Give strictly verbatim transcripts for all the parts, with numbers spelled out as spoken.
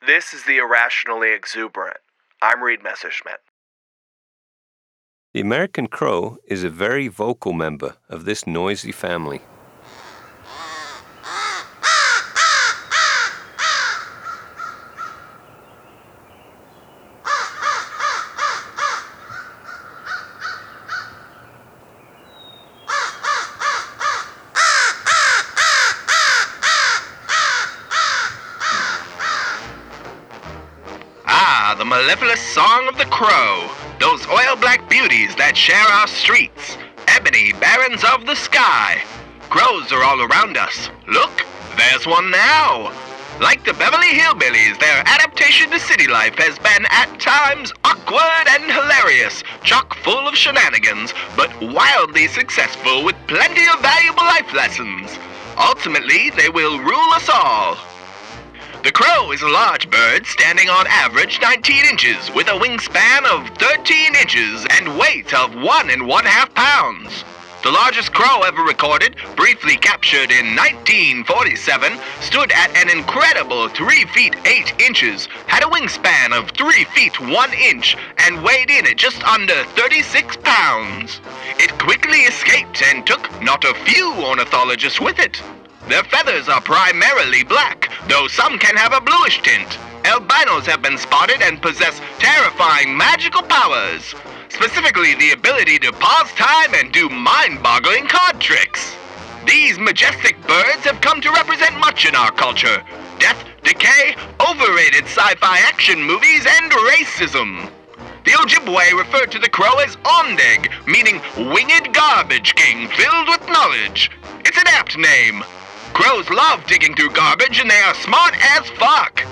This is the Irrationally Exuberant. I'm Reed Messerschmidt. The American crow is a very vocal member of this noisy family. The mellifluous song of the crow, those oil-black beauties that share our streets, ebony barons of the sky. Crows are all around us. Look, there's one now. Like the Beverly Hillbillies, their adaptation to city life has been at times awkward and hilarious, chock full of shenanigans, but wildly successful with plenty of valuable life lessons. Ultimately, they will rule us all. The crow is a large bird standing on average nineteen inches with a wingspan of thirteen inches and weight of one and one half pounds. The largest crow ever recorded, briefly captured in nineteen forty-seven, stood at an incredible three feet eight inches, had a wingspan of three feet one inch, and weighed in at just under thirty-six pounds. It quickly escaped and took not a few ornithologists with it. Their feathers are primarily black, though some can have a bluish tint. Albinos have been spotted and possess terrifying magical powers, specifically the ability to pause time and do mind-boggling card tricks. These majestic birds have come to represent much in our culture: death, decay, overrated sci-fi action movies, and racism. The Ojibwe referred to the crow as Ondeg, meaning winged garbage king filled with knowledge. It's an apt name. Crows love digging through garbage, and they are smart as fuck.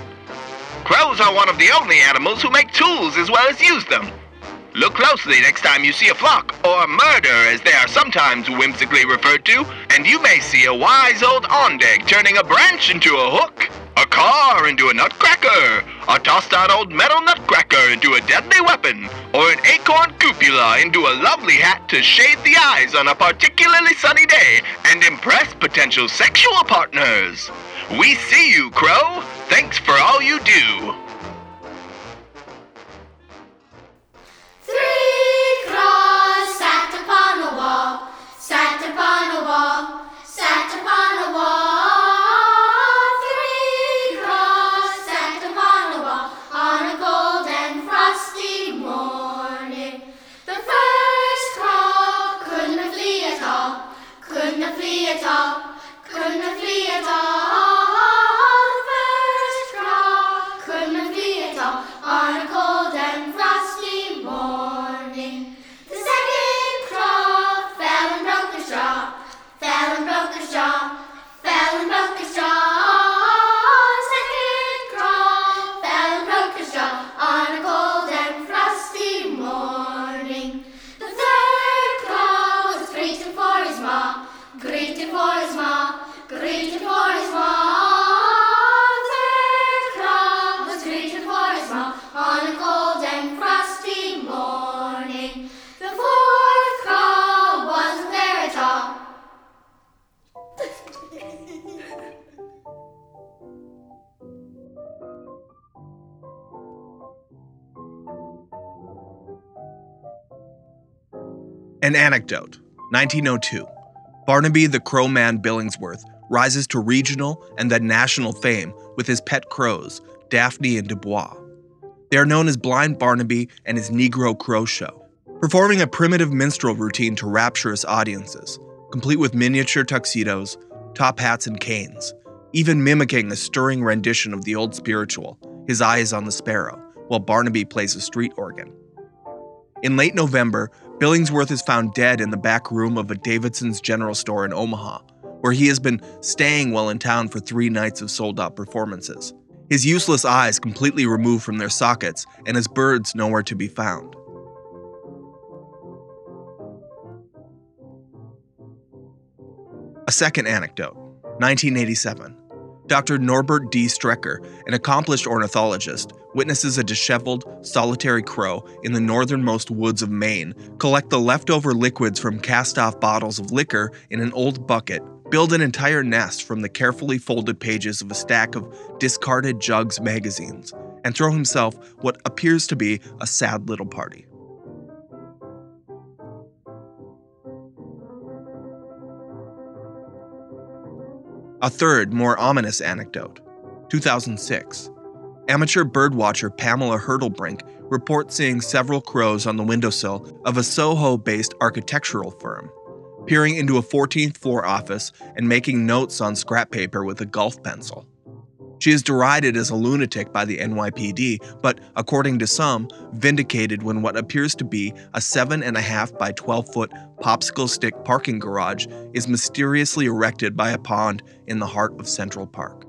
Crows are one of the only animals who make tools as well as use them. Look closely next time you see a flock, or murder as they are sometimes whimsically referred to, and you may see a wise old ondeg turning a branch into a hook, a car into a nutcracker, a tossed-on old metal nutcracker into a deadly weapon, or an acorn cupola into a lovely hat to shade the eyes on a particularly sunny day and impress potential sexual partners. We see you, Crow. Thanks for all you do. Three crows sat upon a wall, sat upon a wall, sat upon a wall. Three crows sat upon a wall on a cold and frosty morning. The first crow couldn't flee at all, couldn't flee at all, couldn't flee at all. The first crow couldn't flee at all on a cold and frosty morning. The second crow fell and broke his jaw, fell and broke his jaw, fell and broke his jaw. The second crow fell and broke his jaw on a cold and frosty morning. The third crow was greeting for his maw, greeting for his maw, greeting for his maw. The third crow was greeting for his maw on a cold and frosty morning. The fourth crow wasn't there at all. An anecdote. nineteen oh two. Barnaby the Crowman Billingsworth rises to regional and then national fame with his pet crows, Daphne and Dubois. They are known as Blind Barnaby and his Negro Crow Show, performing a primitive minstrel routine to rapturous audiences, complete with miniature tuxedos, top hats, and canes, even mimicking a stirring rendition of the old spiritual, His Eye is on the Sparrow, while Barnaby plays a street organ. In late November, Billingsworth is found dead in the back room of a Davidson's General Store in Omaha, where he has been staying while in town for three nights of sold-out performances. His useless eyes completely removed from their sockets, and his birds nowhere to be found. A second anecdote. nineteen eighty-seven. Doctor Norbert D. Strecker, an accomplished ornithologist, witnesses a disheveled, solitary crow in the northernmost woods of Maine collect the leftover liquids from cast-off bottles of liquor in an old bucket build an entire nest from the carefully folded pages of a stack of discarded Jugs magazines, and throw himself what appears to be a sad little party. A third, more ominous anecdote. two thousand six. Amateur birdwatcher Pamela Hurdlebrink reports seeing several crows on the windowsill of a Soho-based architectural firm, peering into a fourteenth floor office and making notes on scrap paper with a golf pencil. She is derided as a lunatic by the N Y P D, but according to some, vindicated when what appears to be a seven and a half by twelve foot popsicle stick parking garage is mysteriously erected by a pond in the heart of Central Park.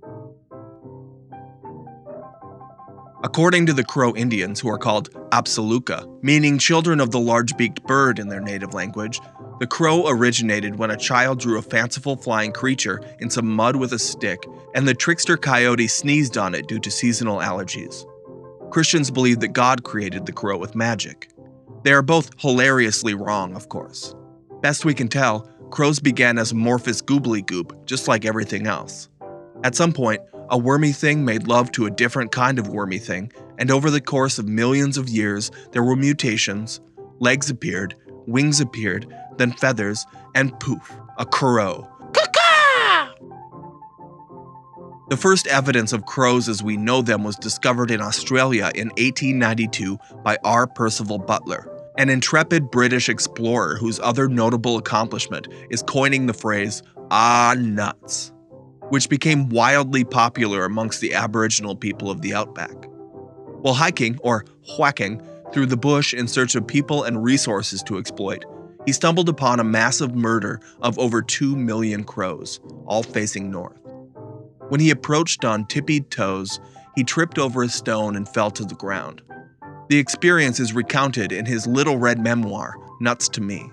According to the Crow Indians, who are called Apsaluka, meaning children of the large-beaked bird in their native language, the crow originated when a child drew a fanciful flying creature in some mud with a stick, and the trickster coyote sneezed on it due to seasonal allergies. Christians believe that God created the crow with magic. They are both hilariously wrong, of course. Best we can tell, crows began as amorphous goobly-goop, just like everything else. At some point, a wormy thing made love to a different kind of wormy thing, and over the course of millions of years, there were mutations. Legs appeared, wings appeared, then feathers, and poof, a crow. The first evidence of crows as we know them was discovered in Australia in eighteen ninety-two by R. Percival Butler, an intrepid British explorer whose other notable accomplishment is coining the phrase, "ah nuts," which became wildly popular amongst the Aboriginal people of the outback. While hiking, or whacking, through the bush in search of people and resources to exploit, he stumbled upon a massive murder of over two million crows, all facing north. When he approached on tippy toes, he tripped over a stone and fell to the ground. The experience is recounted in his little red memoir, Nuts to Me.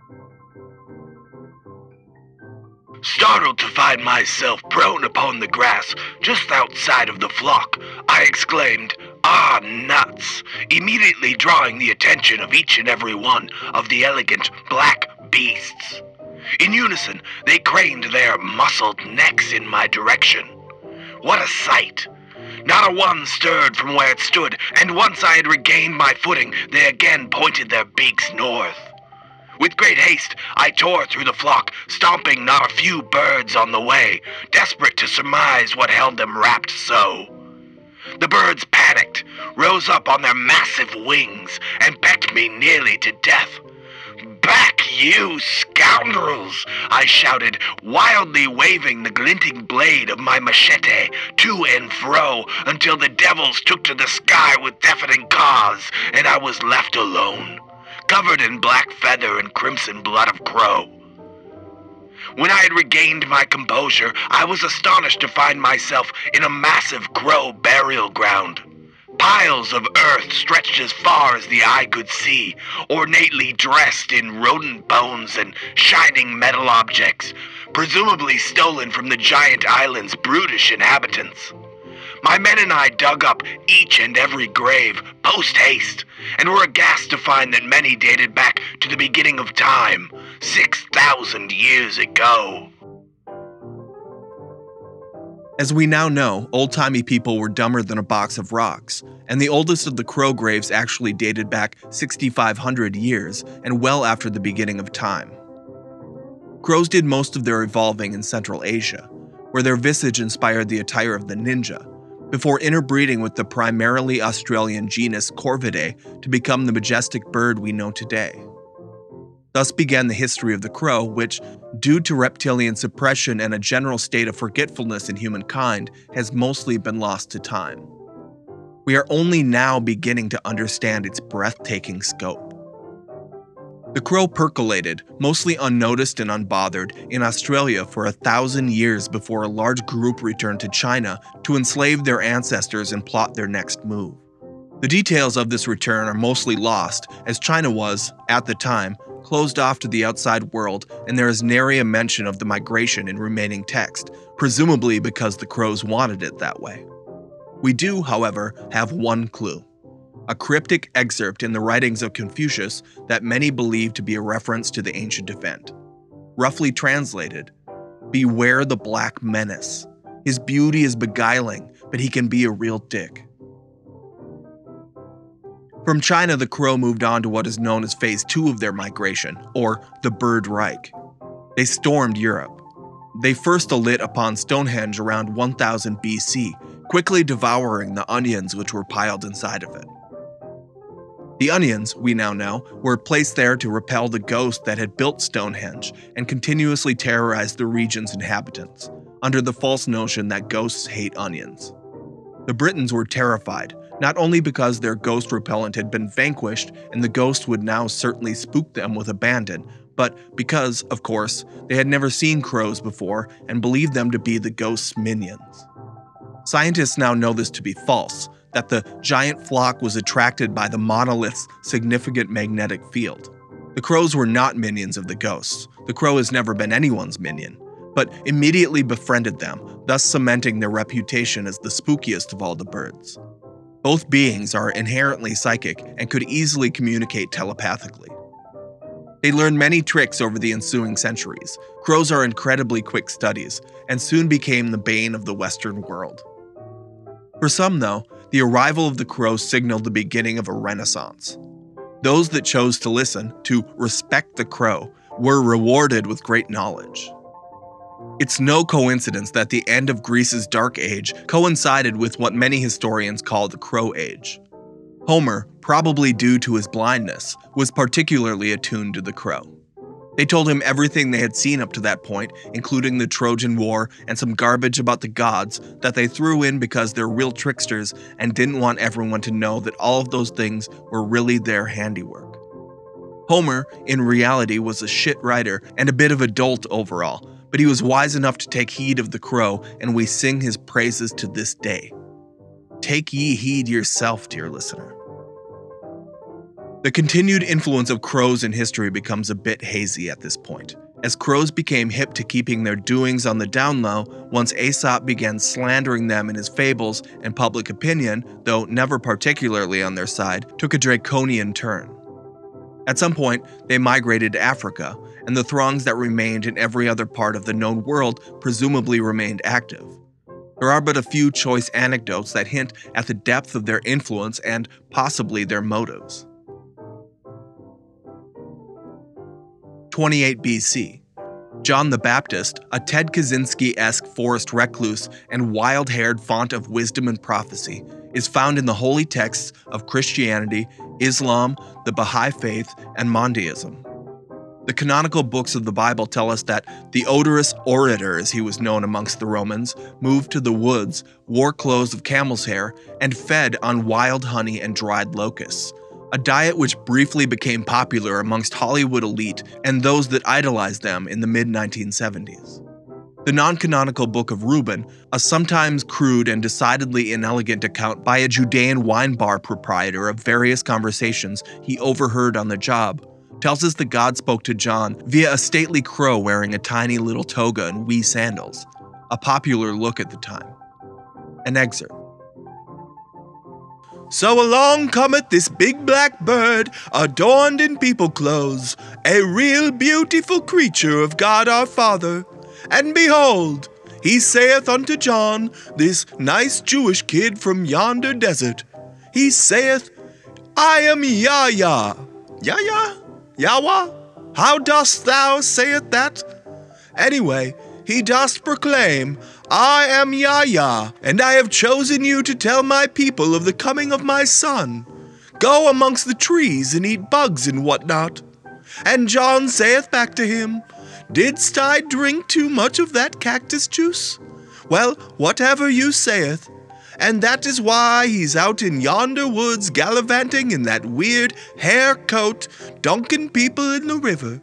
Startled to find myself prone upon the grass just outside of the flock, I exclaimed, "Ah, nuts!" immediately drawing the attention of each and every one of the elegant black beasts. In unison, they craned their muscled necks in my direction. What a sight! Not a one stirred from where it stood, and once I had regained my footing, they again pointed their beaks north. With great haste, I tore through the flock, stomping not a few birds on the way, desperate to surmise what held them wrapped so. The birds panicked, rose up on their massive wings, and pecked me nearly to death. "Back, you scoundrels!" I shouted, wildly waving the glinting blade of my machete to and fro until the devils took to the sky with deafening caws, and I was left alone, covered in black feather and crimson blood of crow. When I had regained my composure, I was astonished to find myself in a massive crow burial ground. Piles of earth stretched as far as the eye could see, ornately dressed in rodent bones and shining metal objects, presumably stolen from the giant island's brutish inhabitants. My men and I dug up each and every grave post-haste, and were aghast to find that many dated back to the beginning of time, six thousand years ago. As we now know, old-timey people were dumber than a box of rocks, and the oldest of the crow graves actually dated back sixty-five hundred years and well after the beginning of time. Crows did most of their evolving in Central Asia, where their visage inspired the attire of the ninja, before interbreeding with the primarily Australian genus Corvidae to become the majestic bird we know today. Thus began the history of the crow, which, due to reptilian suppression and a general state of forgetfulness in humankind, has mostly been lost to time. We are only now beginning to understand its breathtaking scope. The crow percolated, mostly unnoticed and unbothered, in Australia for a thousand years before a large group returned to China to enslave their ancestors and plot their next move. The details of this return are mostly lost, as China was, at the time, closed off to the outside world, and there is nary a mention of the migration in remaining text, presumably because the crows wanted it that way. We do, however, have one clue. A cryptic excerpt in the writings of Confucius that many believe to be a reference to the ancient event. Roughly translated, Beware the black menace. His beauty is beguiling, but he can be a real dick. From China, the Crow moved on to what is known as phase two of their migration, or the Bird Reich. They stormed Europe. They first alit upon Stonehenge around one thousand B C, quickly devouring the onions which were piled inside of it. The onions, we now know, were placed there to repel the ghost that had built Stonehenge and continuously terrorized the region's inhabitants, under the false notion that ghosts hate onions. The Britons were terrified, not only because their ghost repellent had been vanquished and the ghost would now certainly spook them with abandon, but because, of course, they had never seen crows before and believed them to be the ghost's minions. Scientists now know this to be false, that the giant flock was attracted by the monolith's significant magnetic field. The crows were not minions of the ghosts. The crow has never been anyone's minion, but immediately befriended them, thus cementing their reputation as the spookiest of all the birds. Both beings are inherently psychic and could easily communicate telepathically. They learned many tricks over the ensuing centuries. Crows are incredibly quick studies, and soon became the bane of the Western world. For some, though, the arrival of the crow signaled the beginning of a renaissance. Those that chose to listen, to respect the crow, were rewarded with great knowledge. It's no coincidence that the end of Greece's Dark Age coincided with what many historians call the Crow Age. Homer, probably due to his blindness, was particularly attuned to the crow. They told him everything they had seen up to that point, including the Trojan War and some garbage about the gods that they threw in because they're real tricksters and didn't want everyone to know that all of those things were really their handiwork. Homer, in reality, was a shit writer and a bit of a dolt overall, but he was wise enough to take heed of the crow, and we sing his praises to this day. Take ye heed yourself, dear listener. The continued influence of crows in history becomes a bit hazy at this point, as crows became hip to keeping their doings on the down low once Aesop began slandering them in his fables, and public opinion, though never particularly on their side, took a draconian turn. At some point, they migrated to Africa, and the throngs that remained in every other part of the known world presumably remained active. There are but a few choice anecdotes that hint at the depth of their influence and possibly their motives. twenty-eight B C. John the Baptist, a Ted Kaczynski-esque forest recluse and wild-haired font of wisdom and prophecy, is found in the holy texts of Christianity, Islam, the Baha'i Faith, and Mondaism. The canonical books of the Bible tell us that the odorous orator, as he was known amongst the Romans, moved to the woods, wore clothes of camel's hair, and fed on wild honey and dried locusts, a diet which briefly became popular amongst Hollywood elite and those that idolized them in the mid nineteen seventies. The non-canonical Book of Reuben, a sometimes crude and decidedly inelegant account by a Judean wine bar proprietor of various conversations he overheard on the job, tells us that God spoke to John via a stately crow wearing a tiny little toga and wee sandals, a popular look at the time. An excerpt. So along cometh this big black bird, adorned in people clothes, a real beautiful creature of God our Father. And behold, he saith unto John, this nice Jewish kid from yonder desert, he saith, I am Yahya. Yahya? Yahweh? How dost thou sayest that? Anyway, he doth proclaim, I am Yahya, and I have chosen you to tell my people of the coming of my son. Go amongst the trees and eat bugs and what not. And John saith back to him, Didst I drink too much of that cactus juice? Well, whatever you saith. And that is why he's out in yonder woods gallivanting in that weird hair coat, dunking people in the river.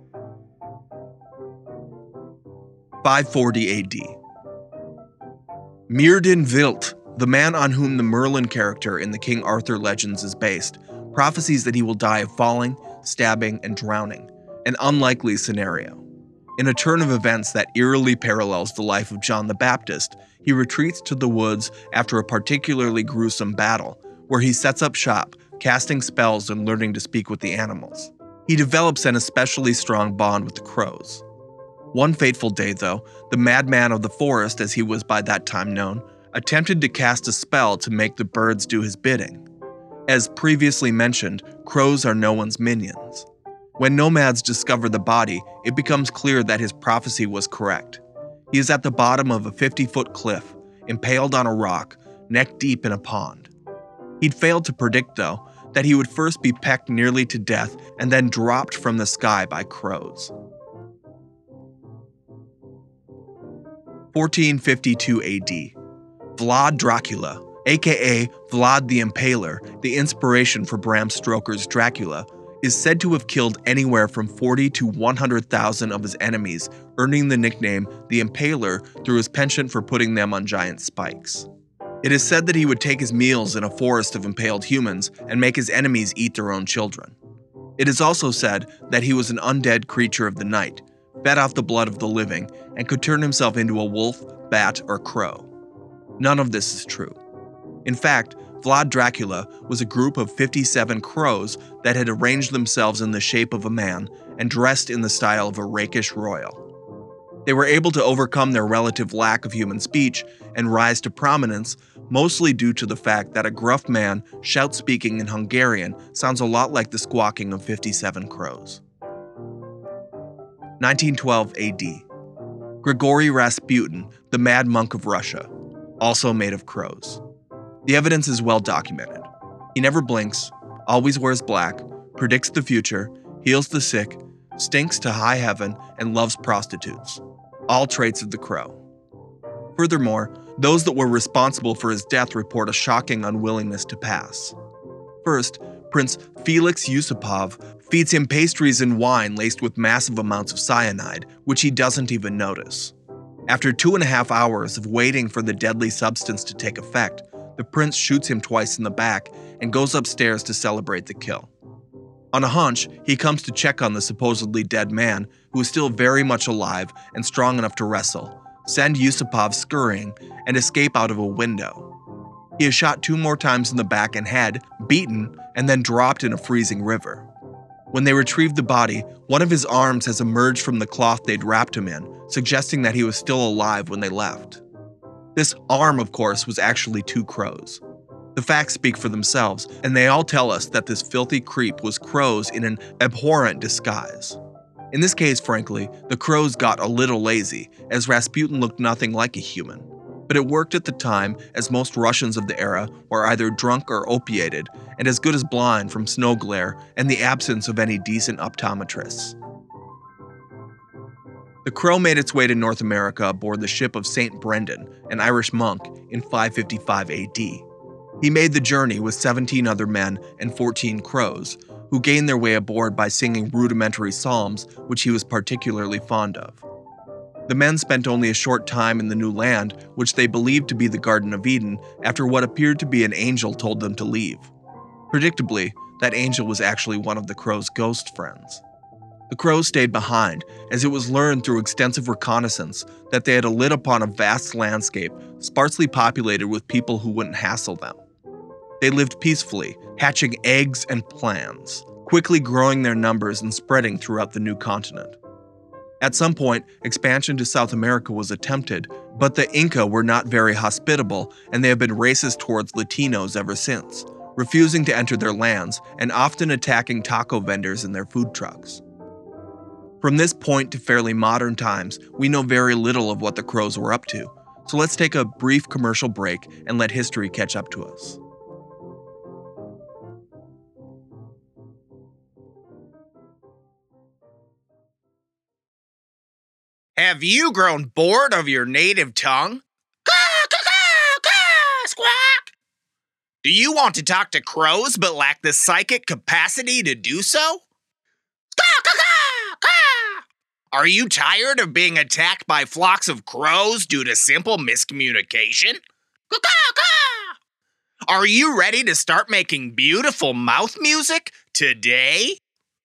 five forty A D. Mirden Wilt, the man on whom the Merlin character in the King Arthur legends is based, prophesies that he will die of falling, stabbing, and drowning, an unlikely scenario. In a turn of events that eerily parallels the life of John the Baptist, he retreats to the woods after a particularly gruesome battle, where he sets up shop, casting spells and learning to speak with the animals. He develops an especially strong bond with the crows. One fateful day, though, the madman of the forest, as he was by that time known, attempted to cast a spell to make the birds do his bidding. As previously mentioned, crows are no one's minions. When nomads discover the body, it becomes clear that his prophecy was correct. He is at the bottom of a fifty-foot cliff, impaled on a rock, neck deep in a pond. He'd failed to predict, though, that he would first be pecked nearly to death and then dropped from the sky by crows. fourteen fifty-two A D. Vlad Dracula, aka Vlad the Impaler, the inspiration for Bram Stoker's Dracula, is said to have killed anywhere from forty to one hundred thousand of his enemies, earning the nickname the Impaler through his penchant for putting them on giant spikes. It is said that he would take his meals in a forest of impaled humans and make his enemies eat their own children. It is also said that he was an undead creature of the night, fed off the blood of the living, and could turn himself into a wolf, bat, or crow. None of this is true. In fact, Vlad Dracula was a group of fifty-seven crows that had arranged themselves in the shape of a man and dressed in the style of a rakish royal. They were able to overcome their relative lack of human speech and rise to prominence, mostly due to the fact that a gruff man shout-speaking in Hungarian sounds a lot like the squawking of fifty-seven crows. nineteen twelve A D. Grigory Rasputin, the Mad Monk of Russia, also made of crows. The evidence is well documented. He never blinks, always wears black, predicts the future, heals the sick, stinks to high heaven, and loves prostitutes. All traits of the crow. Furthermore, those that were responsible for his death report a shocking unwillingness to pass. First, Prince Felix Yusupov feeds him pastries and wine laced with massive amounts of cyanide, which he doesn't even notice. After two and a half hours of waiting for the deadly substance to take effect, the prince shoots him twice in the back and goes upstairs to celebrate the kill. On a hunch, he comes to check on the supposedly dead man, who is still very much alive and strong enough to wrestle, send Yusupov scurrying, and escape out of a window. He is shot two more times in the back and head, beaten, and then dropped in a freezing river. When they retrieved the body, one of his arms has emerged from the cloth they'd wrapped him in, suggesting that he was still alive when they left. This arm, of course, was actually two crows. The facts speak for themselves, and they all tell us that this filthy creep was crows in an abhorrent disguise. In this case, frankly, the crows got a little lazy, as Rasputin looked nothing like a human. But it worked at the time, as most Russians of the era were either drunk or opiated, and as good as blind from snow glare and the absence of any decent optometrists. The crow made its way to North America aboard the ship of Saint Brendan, an Irish monk, in five fifty-five A D. He made the journey with seventeen other men and fourteen crows, who gained their way aboard by singing rudimentary psalms, which he was particularly fond of. The men spent only a short time in the new land, which they believed to be the Garden of Eden, after what appeared to be an angel told them to leave. Predictably, that angel was actually one of the crows' ghost friends. The crows stayed behind, as it was learned through extensive reconnaissance that they had lit upon a vast landscape sparsely populated with people who wouldn't hassle them. They lived peacefully, hatching eggs and plans, quickly growing their numbers and spreading throughout the new continent. At some point, expansion to South America was attempted, but the Inca were not very hospitable, and they have been racist towards Latinos ever since, refusing to enter their lands and often attacking taco vendors in their food trucks. From this point to fairly modern times, we know very little of what the crows were up to, so let's take a brief commercial break and let history catch up to us. Have you grown bored of your native tongue? Caw, caw, caw, caw, squawk! Do you want to talk to crows but lack the psychic capacity to do so? Caw, caw, caw, caw! Are you tired of being attacked by flocks of crows due to simple miscommunication? Caw, caw, caw! Are you ready to start making beautiful mouth music today?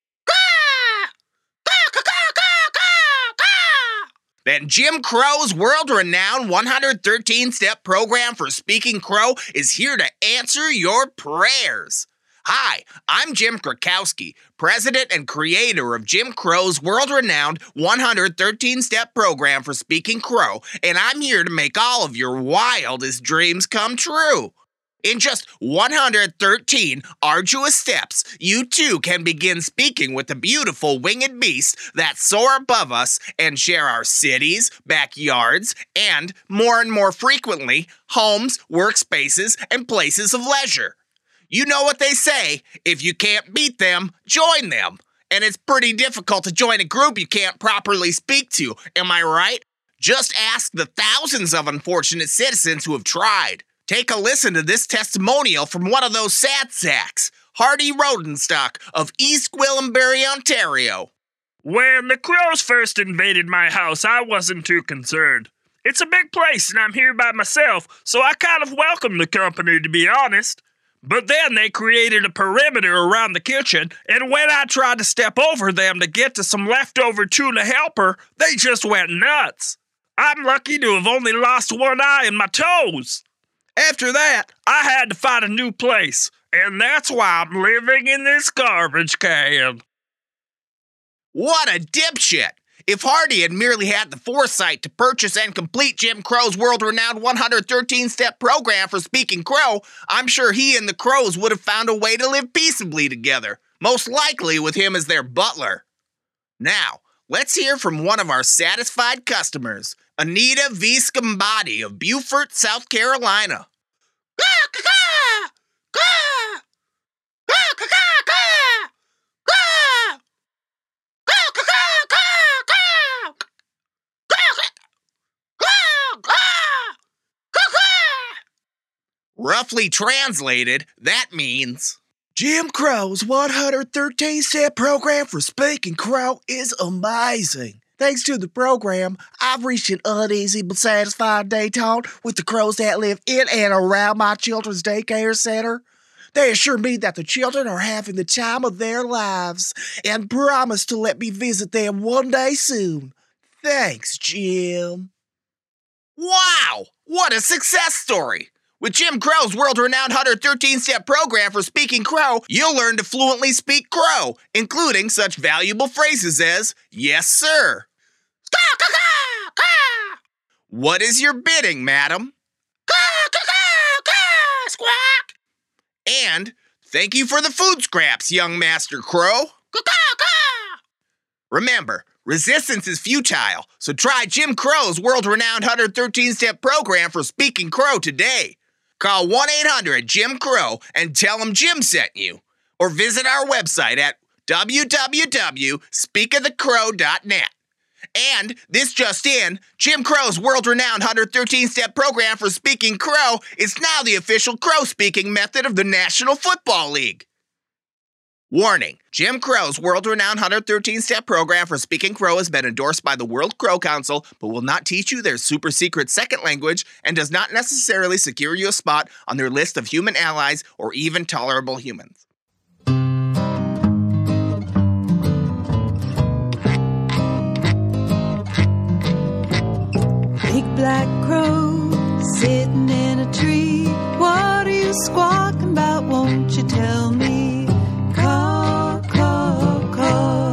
Then Jim Crow's world-renowned one hundred thirteen step program for speaking crow is here to answer your prayers. Hi, I'm Jim Krakowski, president and creator of Jim Crow's world-renowned one hundred thirteen step program for speaking Crow, and I'm here to make all of your wildest dreams come true. In just one hundred thirteen arduous steps, you too can begin speaking with the beautiful winged beasts that soar above us and share our cities, backyards, and, more and more frequently, homes, workspaces, and places of leisure. You know what they say, if you can't beat them, join them. And it's pretty difficult to join a group you can't properly speak to, am I right? Just ask the thousands of unfortunate citizens who have tried. Take a listen to this testimonial from one of those sad sacks, Hardy Rodenstock of East Gwillimbury, Ontario. When the crows first invaded my house, I wasn't too concerned. It's a big place and I'm here by myself, so I kind of welcome the company, to be honest. But then they created a perimeter around the kitchen, and when I tried to step over them to get to some leftover tuna helper, they just went nuts. I'm lucky to have only lost one eye and my toes. After that, I had to find a new place, and that's why I'm living in this garbage can. What a dipshit! If Hardy had merely had the foresight to purchase and complete Jim Crow's world-renowned one hundred thirteen step program for speaking Crow, I'm sure he and the Crows would have found a way to live peaceably together, most likely with him as their butler. Now, let's hear from one of our satisfied customers, Anita V. Scambati of Beaufort, South Carolina. Roughly translated, that means, Jim Crow's one hundred thirteen step program for speaking Crow is amazing. Thanks to the program, I've reached an uneasy but satisfied detente with the crows that live in and around my children's daycare center. They assure me that the children are having the time of their lives and promise to let me visit them one day soon. Thanks, Jim. Wow! What a success story! With Jim Crow's world-renowned one hundred thirteen step program for speaking Crow, you'll learn to fluently speak Crow, including such valuable phrases as, yes, sir. What is your bidding, madam? Squawk! And, thank you for the food scraps, young Master Crow. Remember, resistance is futile, so try Jim Crow's world-renowned one hundred thirteen step program for speaking Crow today. Call one eight hundred Jim Crow and tell them Jim sent you. Or visit our website at w w w dot speak of the crow dot net. And, this just in, Jim Crow's world-renowned one hundred thirteen step program for speaking Crow is now the official crow-speaking method of the National Football League. Warning, Jim Crow's world-renowned one hundred thirteen step program for speaking Crow has been endorsed by the World Crow Council, but will not teach you their super-secret second language and does not necessarily secure you a spot on their list of human allies or even tolerable humans. Big black crow sitting in a tree. What are you squawking about? Won't you tell me? Caw, caw, caw.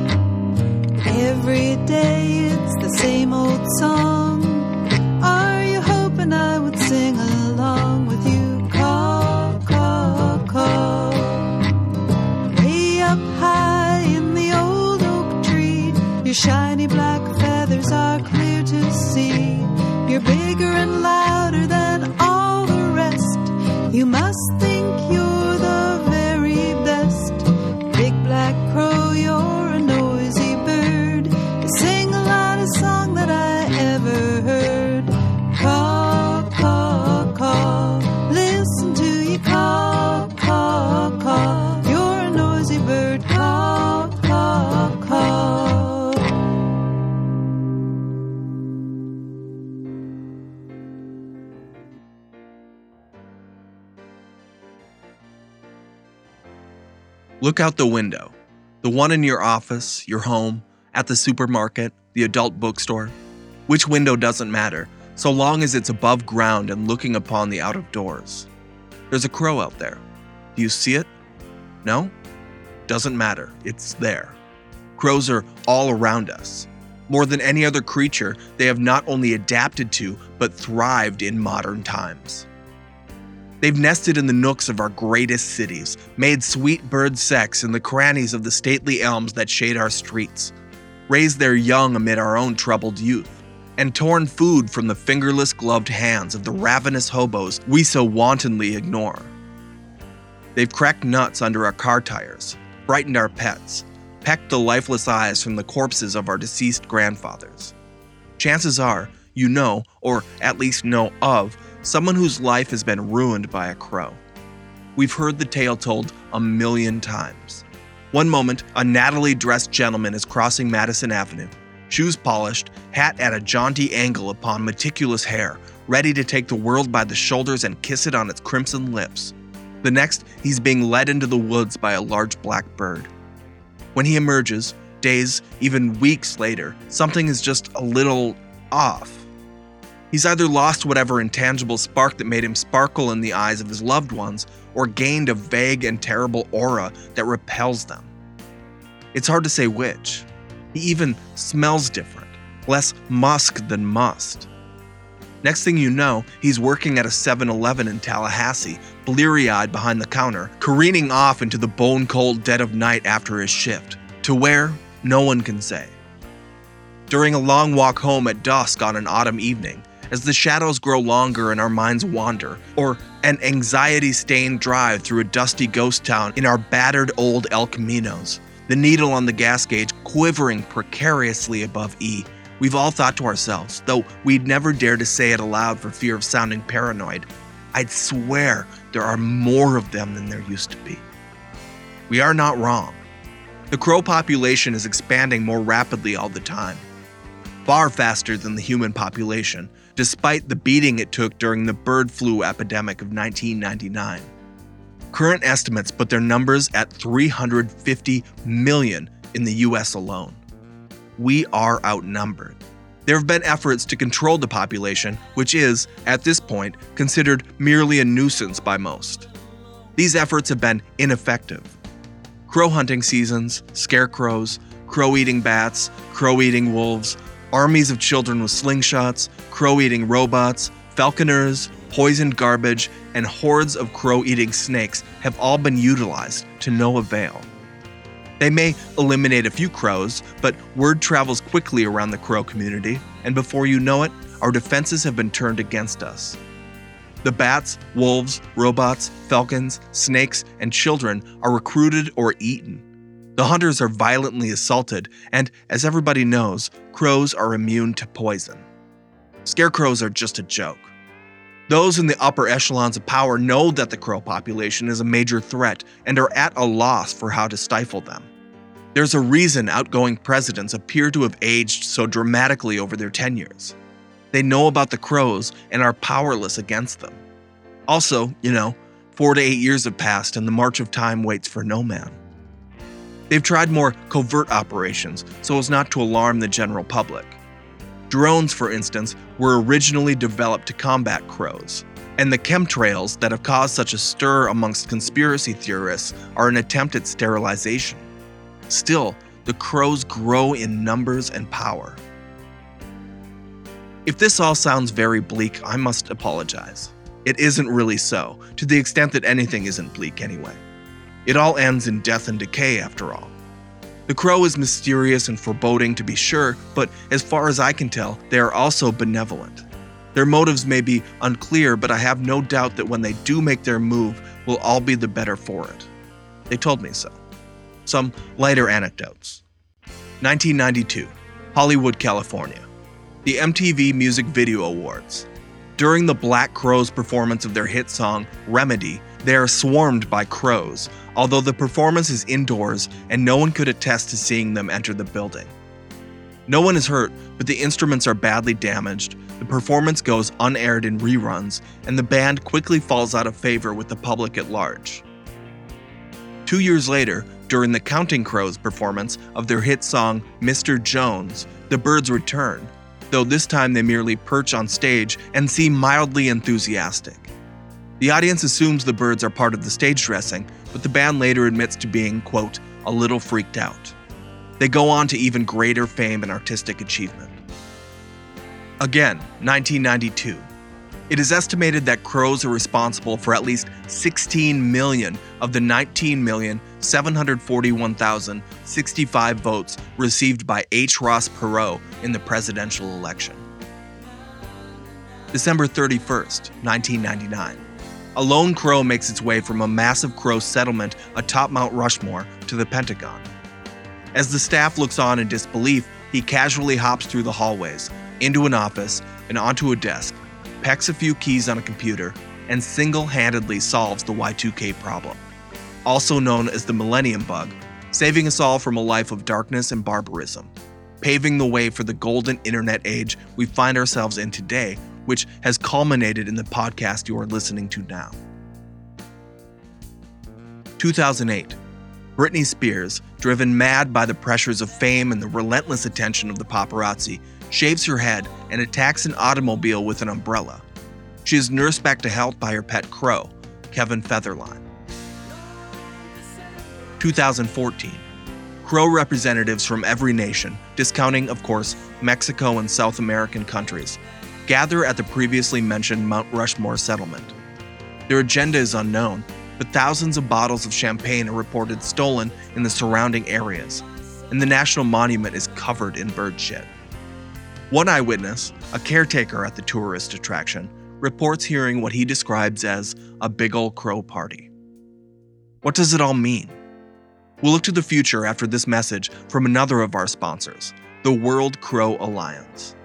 Every day it's the same old song. Are you hoping I would sing along with you? Caw, caw, caw. Way up high in the old oak tree, your shiny black feathers are clear to see. You're bigger and louder than all the rest. You must think you're the very best. Big black crow, you're a noisy bird. You sing a loudest song that I ever heard. Caw, caw, caw. Listen to you caw, caw, caw. You're a noisy bird. Caw, caw, caw. Look out the window. The one in your office, your home, at the supermarket, the adult bookstore. Which window doesn't matter, so long as it's above ground and looking upon the out of doors. There's a crow out there. Do you see it? No? Doesn't matter. It's there. Crows are all around us. More than any other creature, they have not only adapted to, but thrived in modern times. They've nested in the nooks of our greatest cities, made sweet bird sex in the crannies of the stately elms that shade our streets, raised their young amid our own troubled youth, and torn food from the fingerless gloved hands of the ravenous hobos we so wantonly ignore. They've cracked nuts under our car tires, frightened our pets, pecked the lifeless eyes from the corpses of our deceased grandfathers. Chances are, you know, or at least know of, someone whose life has been ruined by a crow. We've heard the tale told a million times. One moment, a nattily dressed gentleman is crossing Madison Avenue, shoes polished, hat at a jaunty angle upon meticulous hair, ready to take the world by the shoulders and kiss it on its crimson lips. The next, he's being led into the woods by a large black bird. When he emerges, days, even weeks later, something is just a little off. He's either lost whatever intangible spark that made him sparkle in the eyes of his loved ones, or gained a vague and terrible aura that repels them. It's hard to say which. He even smells different, less musk than must. Next thing you know, he's working at a seven eleven in Tallahassee, bleary-eyed behind the counter, careening off into the bone-cold dead of night after his shift. To where, no one can say. During a long walk home at dusk on an autumn evening, as the shadows grow longer and our minds wander, or an anxiety-stained drive through a dusty ghost town in our battered old El Caminos, the needle on the gas gauge quivering precariously above E, we've all thought to ourselves, though we'd never dare to say it aloud for fear of sounding paranoid, I'd swear there are more of them than there used to be. We are not wrong. The crow population is expanding more rapidly all the time, far faster than the human population, despite the beating it took during the bird flu epidemic of nineteen ninety-nine. Current estimates put their numbers at three hundred fifty million in the U S alone. We are outnumbered. There have been efforts to control the population, which is, at this point, considered merely a nuisance by most. These efforts have been ineffective. Crow hunting seasons, scarecrows, crow-eating bats, crow-eating wolves, armies of children with slingshots, crow-eating robots, falconers, poisoned garbage, and hordes of crow-eating snakes have all been utilized to no avail. They may eliminate a few crows, but word travels quickly around the crow community, and before you know it, our defenses have been turned against us. The bats, wolves, robots, falcons, snakes, and children are recruited or eaten. The hunters are violently assaulted, and as everybody knows, crows are immune to poison. Scarecrows are just a joke. Those in the upper echelons of power know that the crow population is a major threat and are at a loss for how to stifle them. There's a reason outgoing presidents appear to have aged so dramatically over their tenures. They know about the crows and are powerless against them. Also, you know, four to eight years have passed and the march of time waits for no man. They've tried more covert operations so as not to alarm the general public. Drones, for instance, were originally developed to combat crows, and the chemtrails that have caused such a stir amongst conspiracy theorists are an attempt at sterilization. Still, the crows grow in numbers and power. If this all sounds very bleak, I must apologize. It isn't really so, to the extent that anything isn't bleak anyway. It all ends in death and decay, after all. The crow is mysterious and foreboding to be sure, but as far as I can tell, they are also benevolent. Their motives may be unclear, but I have no doubt that when they do make their move, we'll all be the better for it. They told me so. Some lighter anecdotes. nineteen ninety-two, Hollywood, California. The M T V Music Video Awards. During the Black Crowes performance of their hit song, Remedy, they are swarmed by crows, although the performance is indoors and no one could attest to seeing them enter the building. No one is hurt, but the instruments are badly damaged, the performance goes unaired in reruns, and the band quickly falls out of favor with the public at large. Two years later, during the Counting Crows performance of their hit song, Mister Jones, the birds return, though this time they merely perch on stage and seem mildly enthusiastic. The audience assumes the birds are part of the stage dressing, but the band later admits to being, quote, a little freaked out. They go on to even greater fame and artistic achievement. Again, nineteen ninety-two. It is estimated that crows are responsible for at least sixteen million of the nineteen million seven hundred forty-one thousand sixty-five votes received by H. Ross Perot in the presidential election. December thirty-first, nineteen ninety-nine. A lone crow makes its way from a massive crow settlement atop Mount Rushmore to the Pentagon. As the staff looks on in disbelief, he casually hops through the hallways, into an office, and onto a desk, pecks a few keys on a computer, and single-handedly solves the Y two K problem, also known as the Millennium Bug, saving us all from a life of darkness and barbarism, paving the way for the golden internet age we find ourselves in today, which has culminated in the podcast you are listening to now. two thousand eight. Britney Spears, driven mad by the pressures of fame and the relentless attention of the paparazzi, shaves her head and attacks an automobile with an umbrella. She is nursed back to health by her pet crow, Kevin Featherline. two thousand fourteen. Crow representatives from every nation, discounting, of course, Mexico and South American countries, gather at the previously mentioned Mount Rushmore settlement. Their agenda is unknown, but thousands of bottles of champagne are reported stolen in the surrounding areas, and the national monument is covered in bird shit. One eyewitness, a caretaker at the tourist attraction, reports hearing what he describes as a big ol' crow party. What does it all mean? We'll look to the future after this message from another of our sponsors, the World Crow Alliance.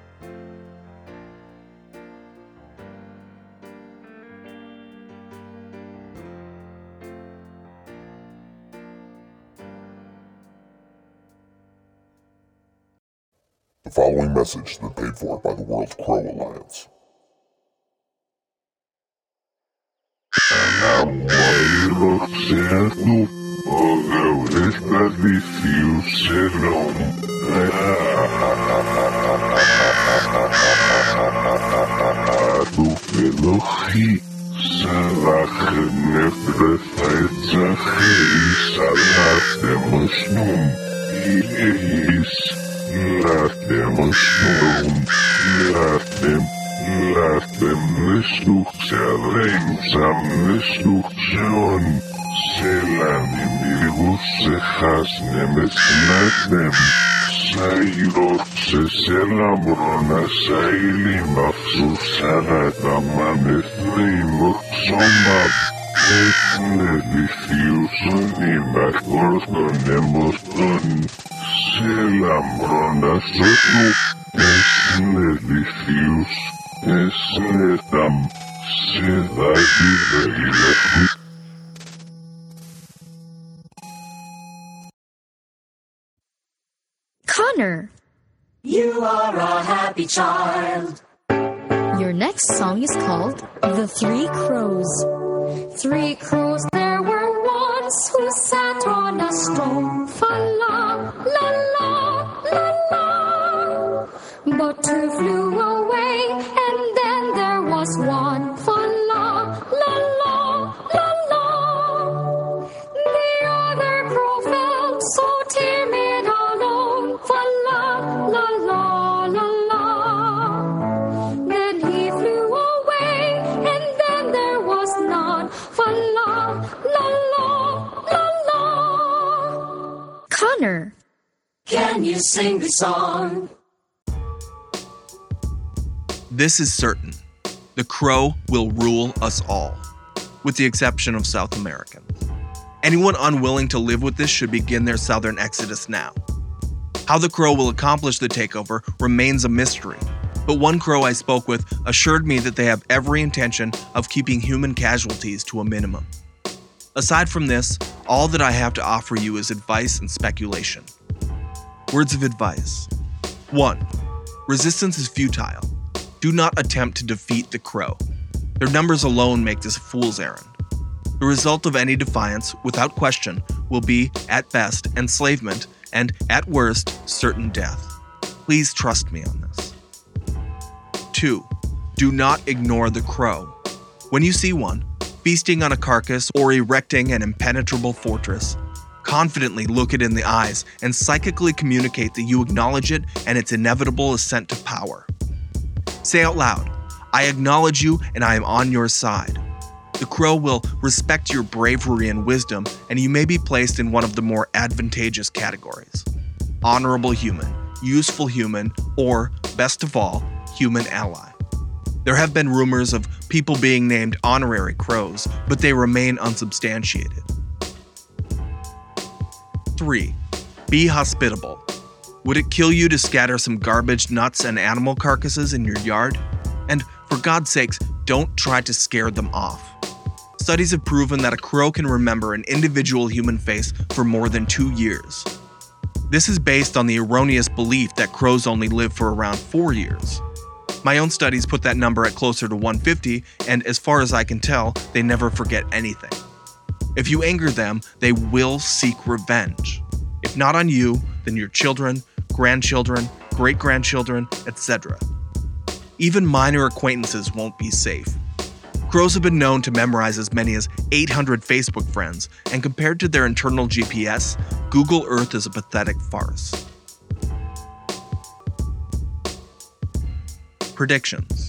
The following message has been paid for by the World Crow Alliance. Let them assume, let them, let them destrucción, destrucción, Selani mirgus cejas nemes netem, Sailor se selabrona sailim afsus sarata manes neimuk somab, Esnedifius unimas ortonemos un, Selambrona sotu, Esnedifius, Esnetam, Sedadiveilef. Connor, you are a happy child. Your next song is called The Three Crows. Three crows there were once who sat on a stone. Fa la la la la la. But two flew away, and then there was one. Fa la la la la la. The other crow felt so timid alone. Fa la la la la la. Then he flew away, and then there was none. Fa la la la la la. Connor, can you sing the song? This is certain. The crow will rule us all, with the exception of South Americans. Anyone unwilling to live with this should begin their southern exodus now. How the crow will accomplish the takeover remains a mystery, but one crow I spoke with assured me that they have every intention of keeping human casualties to a minimum. Aside from this, all that I have to offer you is advice and speculation. Words of advice. one. Resistance is futile. Do not attempt to defeat the crow. Their numbers alone make this a fool's errand. The result of any defiance, without question, will be, at best, enslavement, and, at worst, certain death. Please trust me on this. two. Do not ignore the crow. When you see one, feasting on a carcass or erecting an impenetrable fortress, confidently look it in the eyes and psychically communicate that you acknowledge it and its inevitable ascent to power. Say out loud, "I acknowledge you and I am on your side." The crow will respect your bravery and wisdom, and you may be placed in one of the more advantageous categories: honorable human, useful human, or, best of all, human ally. There have been rumors of people being named honorary crows, but they remain unsubstantiated. three. Be hospitable. Would it kill you to scatter some garbage, nuts, and animal carcasses in your yard? And for God's sakes, don't try to scare them off. Studies have proven that a crow can remember an individual human face for more than two years. This is based on the erroneous belief that crows only live for around four years. My own studies put that number at closer to one hundred fifty, and as far as I can tell, they never forget anything. If you anger them, they will seek revenge. If not on you, then your children, grandchildren, great-grandchildren, et cetera. Even minor acquaintances won't be safe. Crows have been known to memorize as many as eight hundred Facebook friends, and compared to their internal G P S, Google Earth is a pathetic farce. Predictions.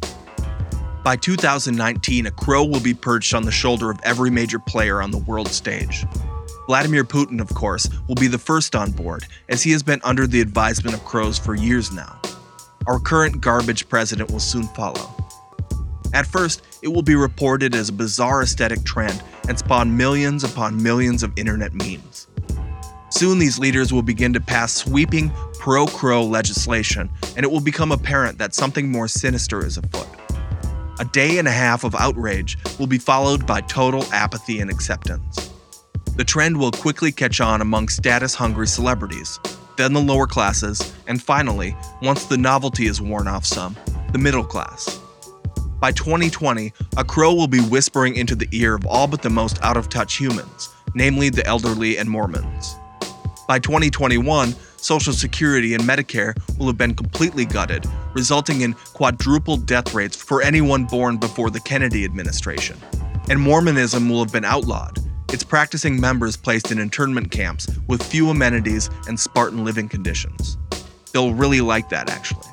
By two thousand nineteen, a crow will be perched on the shoulder of every major player on the world stage. Vladimir Putin, of course, will be the first on board, as he has been under the advisement of crows for years now. Our current garbage president will soon follow. At first, it will be reported as a bizarre aesthetic trend and spawn millions upon millions of internet memes. Soon these leaders will begin to pass sweeping pro-crow legislation, and it will become apparent that something more sinister is afoot. A day and a half of outrage will be followed by total apathy and acceptance. The trend will quickly catch on among status-hungry celebrities, then the lower classes, and finally, once the novelty is worn off some, the middle class. By twenty twenty, a crow will be whispering into the ear of all but the most out-of-touch humans, namely the elderly and Mormons. By twenty twenty-one, Social Security and Medicare will have been completely gutted, resulting in quadruple death rates for anyone born before the Kennedy administration. And Mormonism will have been outlawed, its practicing members placed in internment camps with few amenities and Spartan living conditions. They'll really like that, actually.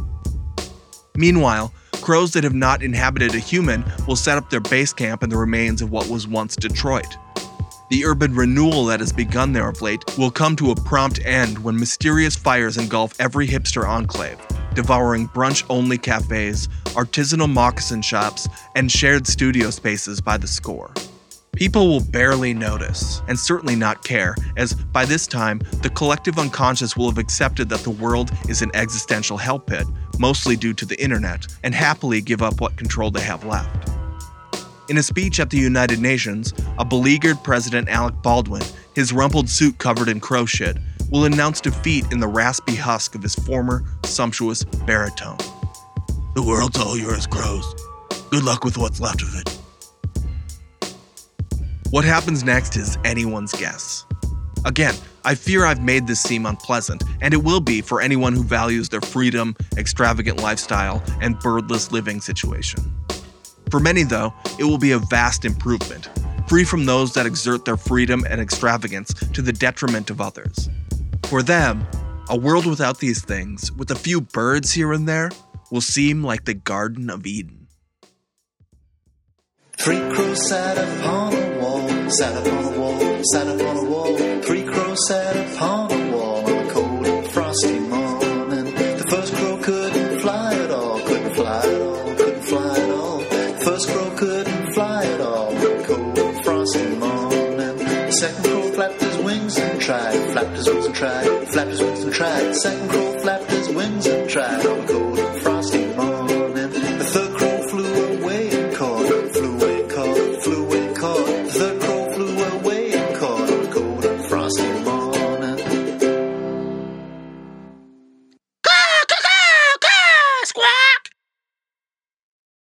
Meanwhile, crows that have not inhabited a human will set up their base camp in the remains of what was once Detroit. The urban renewal that has begun there of late will come to a prompt end when mysterious fires engulf every hipster enclave, devouring brunch-only cafes, artisanal moccasin shops, and shared studio spaces by the score. People will barely notice, and certainly not care, as by this time, the collective unconscious will have accepted that the world is an existential hell pit, mostly due to the internet, and happily give up what control they have left. In a speech at the United Nations, a beleaguered President Alec Baldwin, his rumpled suit covered in crow shit, will announce defeat in the raspy husk of his former, sumptuous baritone. "The world's all yours, crows. Good luck with what's left of it." What happens next is anyone's guess. Again, I fear I've made this seem unpleasant, and it will be for anyone who values their freedom, extravagant lifestyle, and birdless living situation. For many, though, it will be a vast improvement, free from those that exert their freedom and extravagance to the detriment of others. For them, a world without these things, with a few birds here and there, will seem like the Garden of Eden. Three crows sat upon a wall, sat upon a wall, sat upon a wall. Three crows sat upon a wall on a cold and frosty morning. The first crow couldn't fly at all, couldn't fly at all, couldn't fly at all. The first crow couldn't fly at all on a cold and frosty morning. The second crow flapped his wings and tried, flapped his wings and tried, flapped his wings and tried. The second crow flapped his wings and tried on a cold